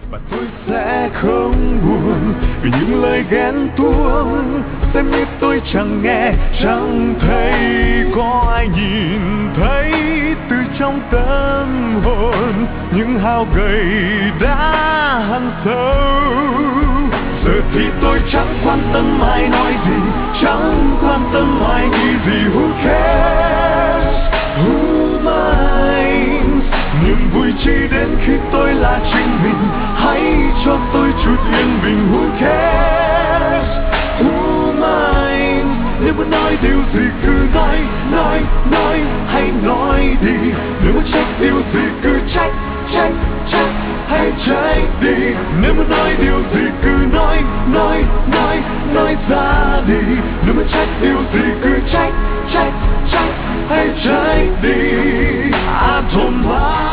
và tôi sẽ không buồn vì những lời ghen tuông. Xem như tôi chẳng nghe chẳng thấy, có ai nhìn thấy từ trong tâm hồn những hao gầy đã hằn sâu. Giờ thì tôi chẳng quan tâm ai nói gì, chẳng quan tâm ai nghĩ gì. Who cares, who minds? Niềm vui chỉ đến khi tôi là chính mình. Hãy cho tôi chút yên bình. Who cares, who minds? Nếu muốn nói điều gì cứ nói, hãy nói đi. Nếu muốn trách điều gì cứ trách hãy trách đi. Nếu muốn nói điều gì cứ nói ra đi. Nếu muốn trách điều gì cứ trách hãy trách đi. I don't mind.